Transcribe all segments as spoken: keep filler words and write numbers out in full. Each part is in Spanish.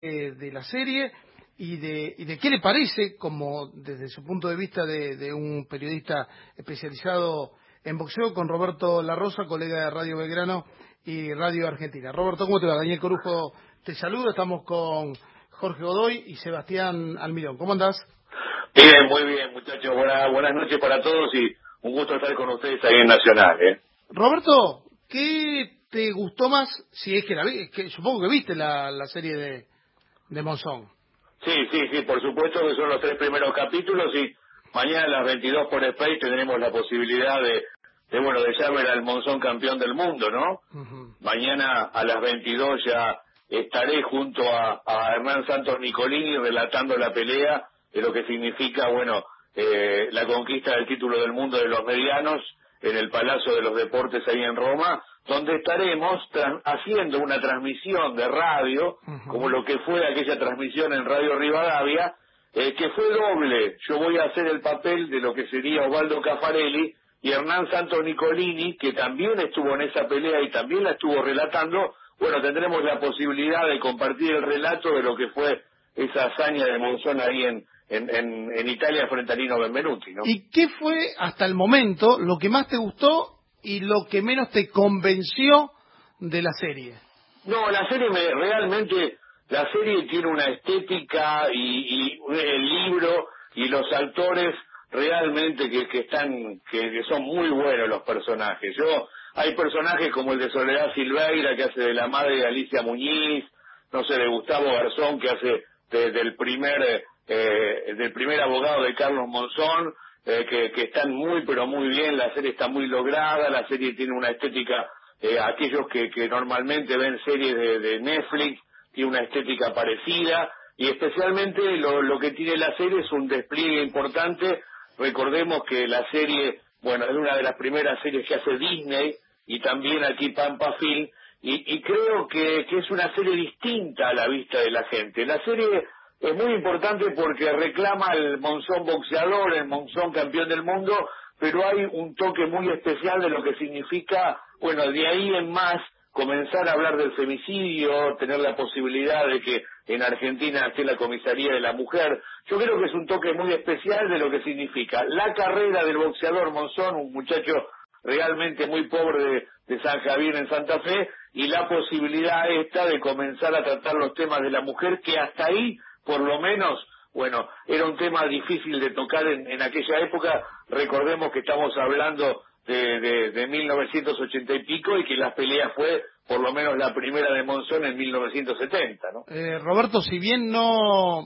de, de la serie y de, y de qué le parece, como desde su punto de vista de, de un periodista especializado en boxeo, con Roberto La Rosa, colega de Radio Belgrano y Radio Argentina. Roberto, ¿cómo te va? Daniel Corujo te saluda, estamos con Jorge Godoy y Sebastián Almirón. ¿Cómo andás? Bien, muy bien, muchachos. Buenas, buenas noches para todos y un gusto estar con ustedes ahí en Nacional, ¿eh? Roberto, ¿qué te gustó más? Si es que la vi, que supongo que viste la, la serie de, de Monzón. Sí, sí, sí, por supuesto que son los tres primeros capítulos y mañana a las veintidós por Space tendremos la posibilidad de, de bueno, de ya ver al Monzón campeón del mundo, ¿no? Uh-huh. Mañana a las veintidós ya estaré junto a, a Hernán Santos Nicolini relatando la pelea de lo que significa, bueno, eh, la conquista del título del mundo de los medianos en el Palacio de los Deportes ahí en Roma, donde estaremos haciendo una transmisión de radio, uh-huh, como lo que fue aquella transmisión en Radio Rivadavia, eh, que fue doble. Yo voy a hacer el papel de lo que sería Osvaldo Caffarelli y Hernán Santos Nicolini, que también estuvo en esa pelea y también la estuvo relatando. Bueno, tendremos la posibilidad de compartir el relato de lo que fue esa hazaña de Monzón ahí en, en, en, en Italia frente a Nino Benvenuti, ¿no? ¿Y qué fue hasta el momento lo que más te gustó y lo que menos te convenció de la serie? No, la serie me, realmente, la serie tiene una estética y, y el libro y los actores realmente que, que están, que, que son muy buenos los personajes. Yo, hay personajes como el de Soledad Silveira, que hace de la madre de Alicia Muñiz, no sé, de Gustavo Garzón, que hace de, del primer eh, del primer abogado de Carlos Monzón, eh, que, que están muy pero muy bien. La serie está muy lograda, la serie tiene una estética, eh, aquellos que, que normalmente ven series de, de Netflix, tiene una estética parecida, y especialmente lo, lo que tiene la serie es un despliegue importante. Recordemos que la serie, bueno, es una de las primeras series que hace Disney, y también aquí Pampa Film, y, y creo que, que es una serie distinta a la vista de la gente. La serie es muy importante porque reclama al Monzón boxeador, el Monzón campeón del mundo, pero hay un toque muy especial de lo que significa, bueno, de ahí en más, comenzar a hablar del femicidio, tener la posibilidad de que en Argentina esté la comisaría de la mujer. Yo creo que es un toque muy especial de lo que significa la carrera del boxeador Monzón, un muchacho realmente muy pobre de, de San Javier en Santa Fe, y la posibilidad esta de comenzar a tratar los temas de la mujer, que hasta ahí, por lo menos, bueno, era un tema difícil de tocar en, en aquella época. Recordemos que estamos hablando de, de, de mil novecientos ochenta y pico, y que las peleas fue por lo menos la primera de Monzón en mil novecientos setenta, ¿no? Eh, Roberto, si bien no,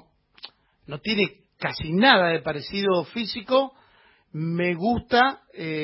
no tiene casi nada de parecido físico, me gusta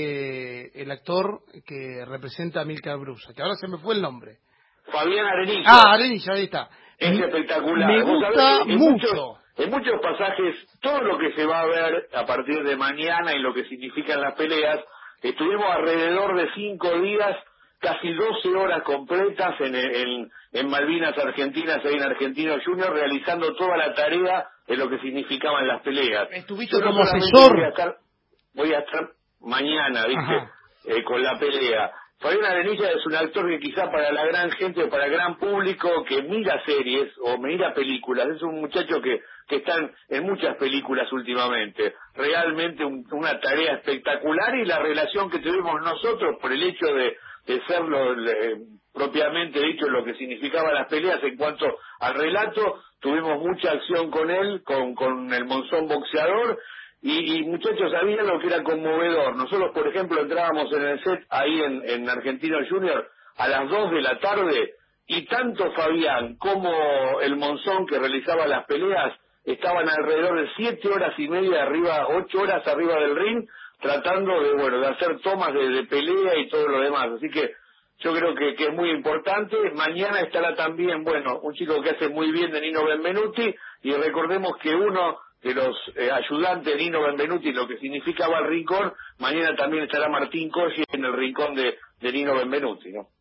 eh, el actor que representa a Amílcar Brusa, que ahora se me fue el nombre. Fabián Arenilla. Ah, Arenilla, ahí está. Es espectacular. Me Vos gusta sabés que en mucho. Muchos, en muchos pasajes, todo lo que se va a ver a partir de mañana y lo que significan las peleas, estuvimos alrededor de cinco días, casi doce horas completas en, en, en Malvinas Argentinas, ahí en Argentino Junior, realizando toda la tarea de lo que significaban las peleas. ¿Estuviste Yo no como solamente asesor? Voy a estar, voy a estar mañana, ¿viste? Eh, con la pelea. Fabián Arenilla es un actor que quizá para la gran gente o para el gran público que mira series o mira películas, es un muchacho que, que está en, en muchas películas últimamente. Realmente un, una tarea espectacular, y la relación que tuvimos nosotros por el hecho de, de ser lo, le, propiamente dicho lo que significaban las peleas en cuanto al relato, tuvimos mucha acción con él, con, con el Monzón boxeador. Y, y muchachos, sabían lo que era conmovedor. Nosotros, por ejemplo, entrábamos en el set ahí en, en Argentino Junior a las dos de la tarde, y tanto Fabián como el Monzón, que realizaba las peleas, estaban alrededor de siete horas y media arriba, ocho horas arriba del ring, tratando de, bueno, de hacer tomas de, de pelea y todo lo demás. Así que yo creo que, que es muy importante. Mañana estará también, bueno, un chico que hace muy bien de Nino Benvenuti, y recordemos que uno de los eh, ayudantes de Nino Benvenuti, lo que significaba el rincón, mañana también estará Martín Cossi en el rincón de, de Nino Benvenuti, ¿no?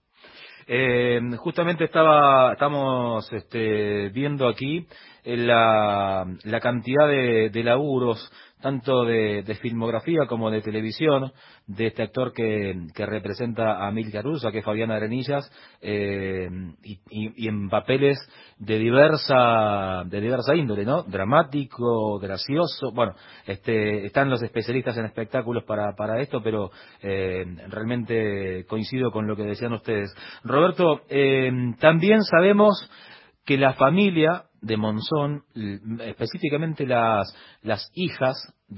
Eh, justamente estaba, estamos este, viendo aquí eh, la, la cantidad de, de laburos tanto de, de filmografía como de televisión, de este actor que, que representa a Amílcar Urza, que es Fabián Arenillas, eh, y, y, y en papeles de diversa de diversa índole, ¿no? Dramático, gracioso, bueno, este, están los especialistas en espectáculos para, para esto, pero eh, realmente coincido con lo que decían ustedes. Roberto, eh, también sabemos que la familia de Monzón, específicamente las, las hijas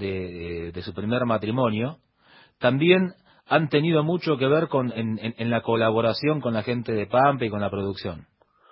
de, de su primer matrimonio, también han tenido mucho que ver con en, en, en la colaboración con la gente de Pampa y con la producción.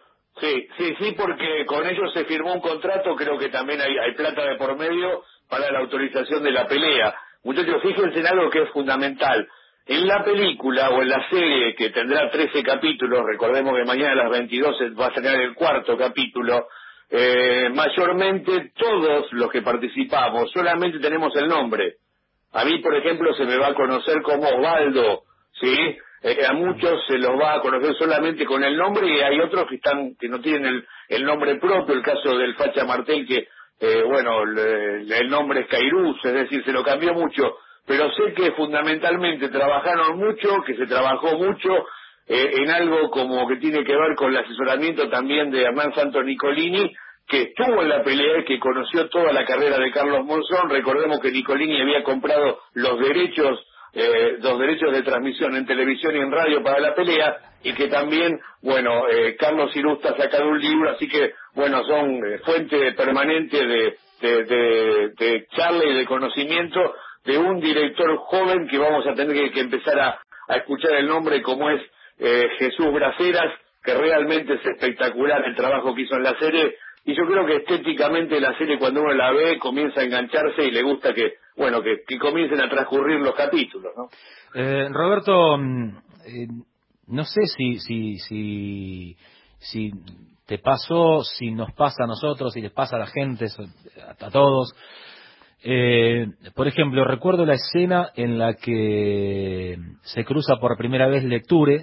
Sí, sí, sí, porque con ellos se firmó un contrato, creo que también hay, hay plata de por medio para la autorización de la pelea. Muchachos, fíjense en algo que es fundamental. En la película o en la serie, que tendrá trece capítulos, recordemos que mañana a las veintidós va a sacar el cuarto capítulo, eh, mayormente todos los que participamos solamente tenemos el nombre. A mí, por ejemplo, se me va a conocer como Osvaldo, ¿sí? Eh, a muchos se los va a conocer solamente con el nombre y hay otros que están que no tienen el, el nombre propio, el caso del Facha Martel, que, eh, bueno, le, le, el nombre es Cairuz, es decir, se lo cambió mucho, pero sé que fundamentalmente trabajaron mucho, que se trabajó mucho eh, en algo como que tiene que ver con el asesoramiento también de Hernán Santos Nicolini, que estuvo en la pelea y que conoció toda la carrera de Carlos Monzón. Recordemos que Nicolini había comprado los derechos eh, los derechos de transmisión en televisión y en radio para la pelea, y que también, bueno, eh, Carlos Irusta ha sacado un libro, así que, bueno, son eh, fuente permanente de, de, de, de charla y de conocimiento de un director joven que vamos a tener que, que empezar a, a escuchar el nombre, como es eh, Jesús Braceras, que realmente es espectacular el trabajo que hizo en la serie. Y yo creo que estéticamente la serie, cuando uno la ve, comienza a engancharse y le gusta que, bueno, que, que comiencen a transcurrir los capítulos, ¿no? Eh, Roberto, eh, no sé si, si, si, si te pasó, si nos pasa a nosotros, si les pasa a la gente, a, a todos. Eh, por ejemplo, recuerdo la escena en la que se cruza por primera vez Lecture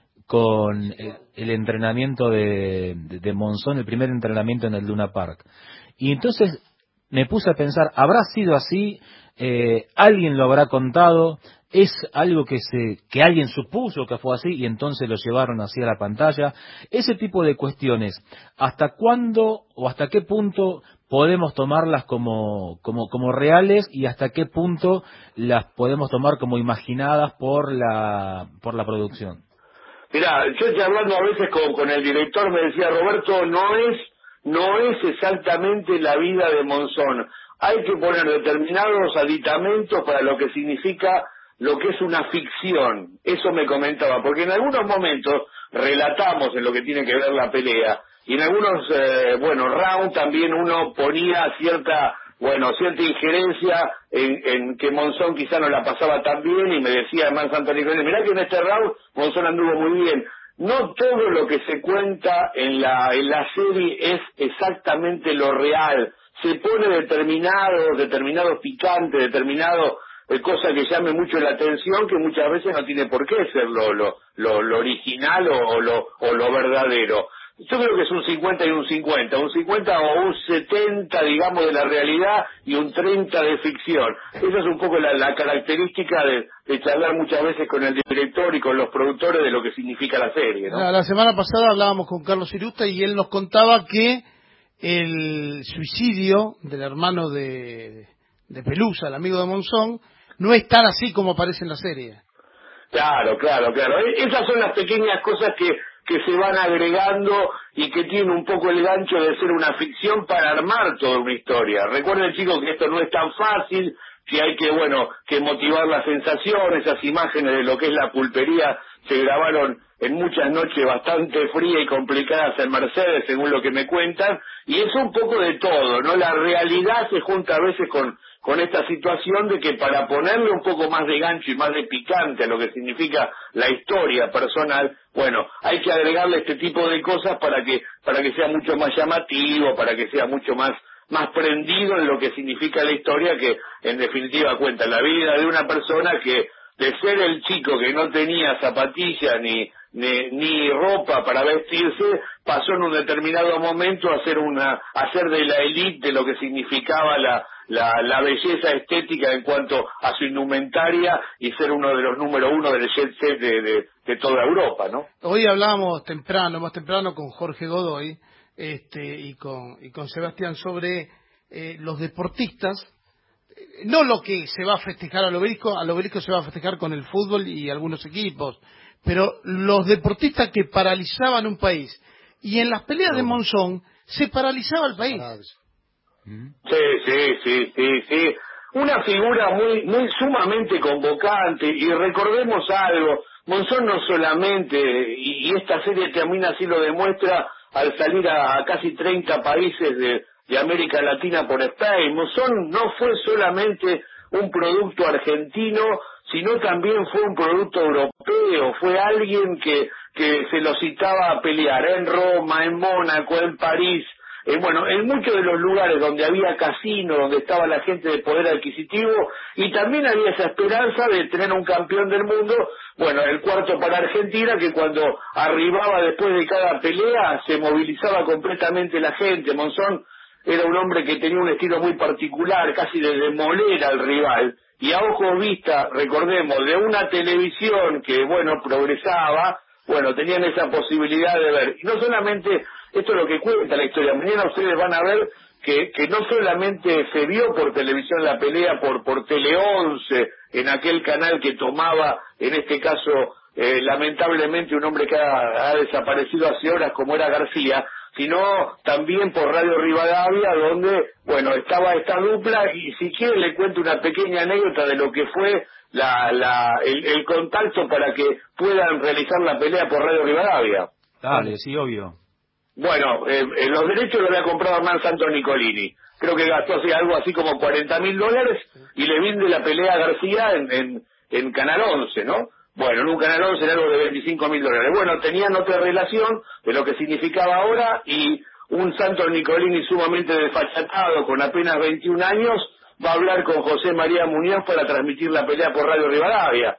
con el, el entrenamiento de, de, de Monzón, el primer entrenamiento en el Luna Park. Y entonces me puse a pensar, ¿habrá sido así? Eh, ¿Alguien lo habrá contado? ¿Es algo que se que alguien supuso que fue así y entonces lo llevaron hacia la pantalla? Ese tipo de cuestiones, ¿hasta cuándo o hasta qué punto podemos tomarlas como, como, como reales y hasta qué punto las podemos tomar como imaginadas por la, por la producción? Mirá, yo charlando a veces con, con el director me decía, Roberto, no es, no es exactamente la vida de Monzón. Hay que poner determinados aditamentos para lo que significa lo que es una ficción. Eso me comentaba, porque en algunos momentos relatamos en lo que tiene que ver la pelea, y en algunos, eh, bueno, rounds también uno ponía cierta, bueno, cierta injerencia en, en que Monzón quizá no la pasaba tan bien, y me decía además Antonio, mirá que en este round Monzón anduvo muy bien. No todo lo que se cuenta en la, en la serie es exactamente lo real. Se pone determinados, determinados picantes, determinados eh, cosa que llame mucho la atención, que muchas veces no tiene por qué ser lo, lo, lo, lo original o, o, lo, o lo verdadero. Yo creo que es un cincuenta y un cincuenta, un cincuenta o un setenta, digamos, de la realidad y un treinta de ficción. Esa es un poco la, la característica de, de charlar muchas veces con el director y con los productores de lo que significa la serie, ¿no? La, la semana pasada hablábamos con Carlos Irusta y él nos contaba que el suicidio del hermano de, de Pelusa, el amigo de Monzón, no es tan así como aparece en la serie. Claro, claro, claro. Esas son las pequeñas cosas que, que se van agregando y que tienen un poco el gancho de ser una ficción para armar toda una historia. Recuerden, chicos, que esto no es tan fácil, que hay que, bueno, que motivar las sensaciones. Esas imágenes de lo que es la pulpería se grabaron en muchas noches bastante frías y complicadas en Mercedes, según lo que me cuentan, y es un poco de todo, ¿no? La realidad se junta a veces con con esta situación de que para ponerle un poco más de gancho y más de picante a lo que significa la historia personal, bueno, hay que agregarle este tipo de cosas para que para que sea mucho más llamativo, para que sea mucho más más prendido en lo que significa la historia, que en definitiva cuenta la vida de una persona que, de ser el chico que no tenía zapatillas ni Ni, ni ropa para vestirse, pasó en un determinado momento a ser una a ser de la élite de lo que significaba la la, la belleza estética en cuanto a su indumentaria y ser uno de los número uno del jet set de, de, de toda Europa, ¿no? Hoy hablábamos temprano, más temprano, con Jorge Godoy este, y, con, y con Sebastián sobre eh, los deportistas, eh, no lo que se va a festejar al obelisco, al obelisco se va a festejar con el fútbol y algunos equipos, pero los deportistas que paralizaban un país, y en las peleas de Monzón se paralizaba el país. Sí, sí, sí, sí, sí. Una figura muy, muy sumamente convocante, y recordemos algo, Monzón no solamente, y, y esta serie también así lo demuestra al salir a, a casi treinta países de, de América Latina por Spain, Monzón no fue solamente un producto argentino, sino también fue un producto europeo, fue alguien que, que se lo citaba a pelear en Roma, en Mónaco, en París, Eh, bueno, en muchos de los lugares donde había casino, donde estaba la gente de poder adquisitivo, y también había esa esperanza de tener un campeón del mundo, bueno, el cuarto para Argentina, que cuando arribaba después de cada pelea se movilizaba completamente la gente. Monzón era un hombre que tenía un estilo muy particular, casi de demoler al rival, y a ojos vista, recordemos, de una televisión que, bueno, progresaba, bueno, tenían esa posibilidad de ver, y no solamente. Esto es lo que cuenta la historia. Mañana ustedes van a ver que, que no solamente se vio por televisión la pelea por, por Tele once, en aquel canal que tomaba, en este caso, eh, lamentablemente un hombre que ha, ha desaparecido hace horas como era García, sino también por Radio Rivadavia, donde, bueno, estaba esta dupla, y si quieren le cuento una pequeña anécdota de lo que fue la, la, el, el contacto para que puedan realizar la pelea por Radio Rivadavia. Dale, sí, obvio. Bueno, eh, eh, los derechos los había comprado Hernán Santos Nicolini. Creo que gastó así, algo así como cuarenta mil dólares y le vende la pelea a García en, en, en Canal once, ¿no? Bueno, en un Canal once era algo de veinticinco mil dólares. Bueno, tenían otra relación de lo que significaba ahora, y un Santos Nicolini sumamente desfachatado, con apenas veintiún años, va a hablar con José María Muñoz para transmitir la pelea por Radio Rivadavia.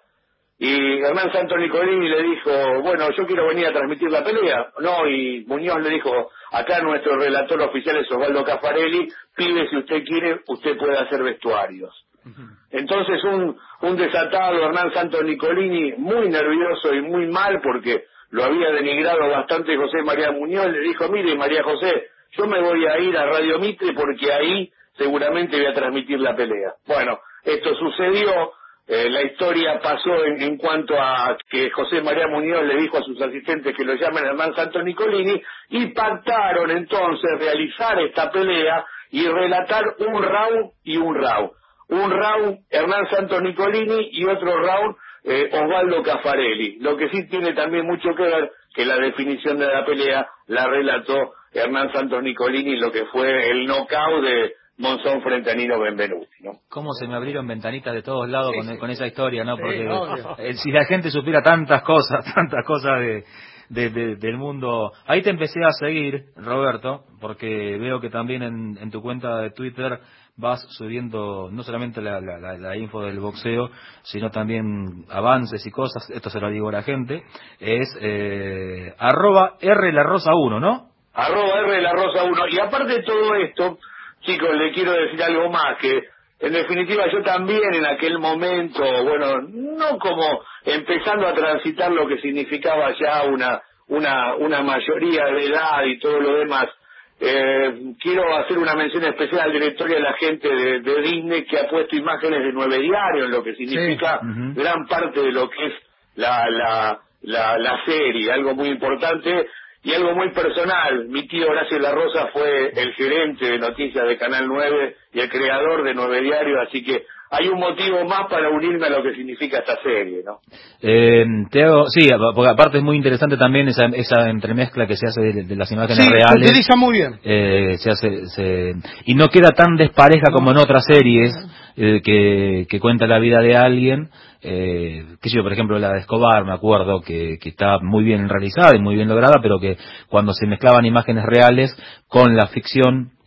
Y Hernán Santos Nicolini le dijo, bueno, yo quiero venir a transmitir la pelea. No, y Muñoz le dijo, acá nuestro relator oficial es Osvaldo Caffarelli, pide si usted quiere, usted puede hacer vestuarios. Entonces un, un desatado Hernán Santos Nicolini, muy nervioso y muy mal, porque lo había denigrado bastante José María Muñoz, le dijo, mire María José, yo me voy a ir a Radio Mitre porque ahí seguramente voy a transmitir la pelea. Bueno, esto sucedió. Eh, la historia pasó en, en cuanto a que José María Muñoz le dijo a sus asistentes que lo llamen Hernán Santos Nicolini, y pactaron entonces realizar esta pelea y relatar un round y un round. Un round Hernán Santos Nicolini y otro round eh, Osvaldo Caffarelli. Lo que sí tiene también mucho que ver que la definición de la pelea la relató Hernán Santos Nicolini, lo que fue el knockout de Monzón frente a Nino Benvenuti, ¿no? Cómo se me abrieron ventanitas de todos lados sí, con, sí. con esa historia, ¿no? Porque sí, eh, si la gente supiera tantas cosas, tantas cosas de, de, de, del mundo. Ahí te empecé a seguir, Roberto, porque veo que también en, en tu cuenta de Twitter vas subiendo no solamente la, la, la, la info del boxeo, sino también avances y cosas. Esto se lo digo a la gente. Es eh, arroba R La Rosa uno, ¿no? Arroba R La Rosa uno. Y aparte de todo esto, chicos, le quiero decir algo más, que en definitiva yo también en aquel momento, bueno, no como empezando a transitar lo que significaba ya una una una mayoría de edad y todo lo demás, eh, quiero hacer una mención especial al directorio de la gente de, de Disney, que ha puesto imágenes de Nueve Diario en lo que significa sí. uh-huh. gran parte de lo que es la, la, la, la serie, algo muy importante. Y algo muy personal, mi tío Horacio La Rosa fue el gerente de noticias de Canal nueve y el creador de Nueve Diario, así que hay un motivo más para unirme a lo que significa esta serie, ¿no? Eh, te hago, sí, porque aparte es muy interesante también esa, esa entremezcla que se hace de, de las imágenes sí, reales. Se utiliza muy bien. Eh, se hace, se, y no queda tan despareja no. como en otras series eh, que, que cuenta la vida de alguien. Eh, que yo, por ejemplo, la de Escobar, me acuerdo que, que está muy bien realizada y muy bien lograda, pero que cuando se mezclaban imágenes reales con la ficción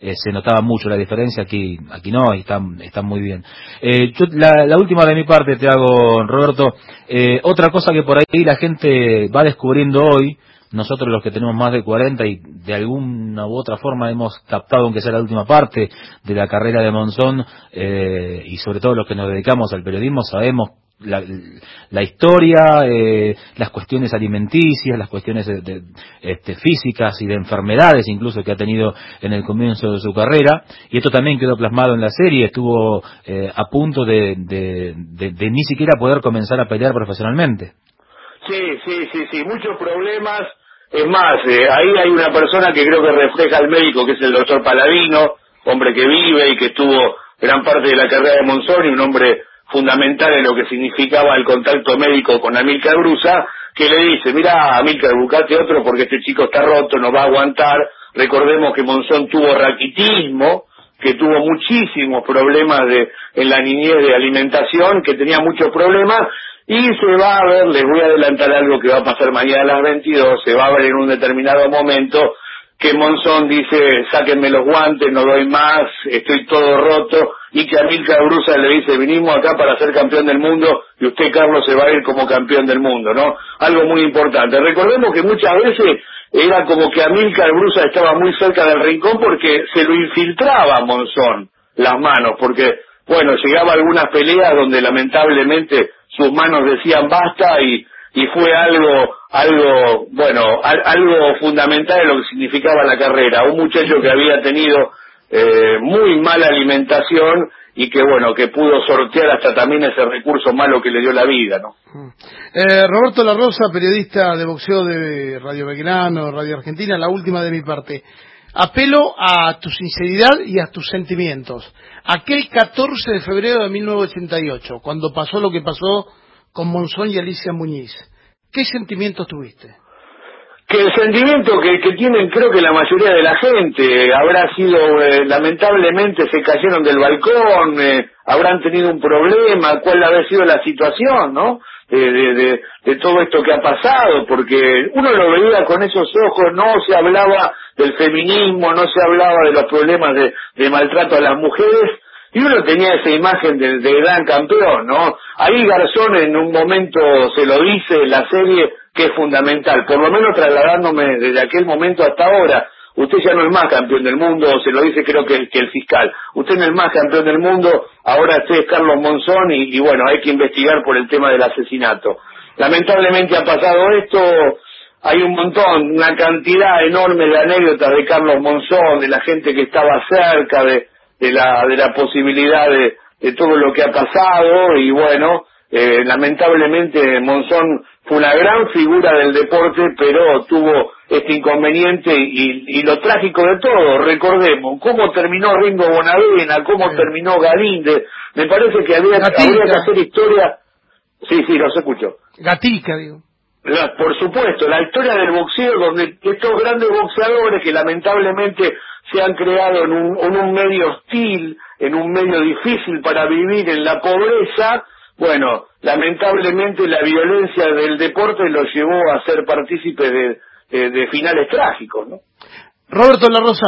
eh, se notaba mucho la diferencia, aquí aquí no, y están, están muy bien. Eh, yo, la, la última de mi parte te hago, Roberto, eh, otra cosa que por ahí la gente va descubriendo hoy, nosotros los que tenemos más de cuarenta y de alguna u otra forma hemos captado, aunque sea la última parte de la carrera de Monzón, eh, y sobre todo los que nos dedicamos al periodismo, sabemos la, la historia, eh, las cuestiones alimenticias, las cuestiones de, de, este, físicas y de enfermedades incluso que ha tenido en el comienzo de su carrera, y esto también quedó plasmado en la serie. Estuvo eh, a punto de, de, de, de ni siquiera poder comenzar a pelear profesionalmente. Sí, sí, sí, sí, muchos problemas. Es más, eh, ahí hay una persona que creo que refleja al médico, que es el doctor Paladino, hombre que vive y que estuvo gran parte de la carrera de Monzón y un hombre fundamental en lo que significaba el contacto médico con Amílcar Brusa, que le dice, mira, Amílcar, buscate otro porque este chico está roto, no va a aguantar. Recordemos que Monzón tuvo raquitismo, que tuvo muchísimos problemas de en la niñez de alimentación, que tenía muchos problemas. Y se va a ver, les voy a adelantar algo que va a pasar mañana a las veintidós, se va a ver en un determinado momento que Monzón dice, sáquenme los guantes, no doy más, estoy todo roto, y que Amílcar Brusa le dice, vinimos acá para ser campeón del mundo, y usted, Carlos, se va a ir como campeón del mundo, ¿no? Algo muy importante. Recordemos que muchas veces era como que Amílcar Brusa estaba muy cerca del rincón porque se lo infiltraba a Monzón las manos, porque, bueno, llegaba a algunas peleas donde lamentablemente sus manos decían basta y, y fue algo, algo, bueno, al, algo fundamental en lo que significaba la carrera. Un muchacho que había tenido eh, muy mala alimentación y que, bueno, que pudo sortear hasta también ese recurso malo que le dio la vida, ¿no? Eh, Roberto La Rosa, periodista de boxeo de Radio Belgrano, Radio Argentina, la última de mi parte. Apelo a tu sinceridad y a tus sentimientos. Aquel catorce de febrero de mil novecientos ochenta y ocho, cuando pasó lo que pasó con Monzón y Alicia Muñiz, ¿qué sentimientos tuviste? Que el sentimiento que, que tienen creo que la mayoría de la gente habrá sido, eh, lamentablemente se cayeron del balcón, eh, habrán tenido un problema, cuál habrá sido la situación, ¿no? De, de, de, de todo esto que ha pasado, porque uno lo veía con esos ojos, no se hablaba del feminismo, no se hablaba de los problemas de, de maltrato a las mujeres, y uno tenía esa imagen de, de gran campeón, ¿no? Ahí Garzón en un momento se lo dice en la serie que es fundamental, por lo menos trasladándome desde aquel momento hasta ahora. Usted ya no es más campeón del mundo, se lo dice creo que, que el fiscal. Usted no es más campeón del mundo, ahora usted es Carlos Monzón y, y bueno, hay que investigar por el tema del asesinato. Lamentablemente ha pasado esto, hay un montón, una cantidad enorme de anécdotas de Carlos Monzón, de la gente que estaba cerca, de, de la de la posibilidad de, de todo lo que ha pasado y bueno, eh, lamentablemente Monzón fue una gran figura del deporte, pero tuvo este inconveniente y, y lo trágico de todo, recordemos, cómo terminó Ringo Bonavena, cómo sí. terminó Galíndez, me parece que había, habría que hacer historia. Sí, sí, los escucho. Gatica, digo. La, por supuesto, la historia del boxeo, donde estos grandes boxeadores que lamentablemente se han creado en un, en un medio hostil, en un medio difícil para vivir, en la pobreza, bueno, lamentablemente la violencia del deporte los llevó a ser partícipes de, de, de finales trágicos, ¿no? Roberto La Rosa,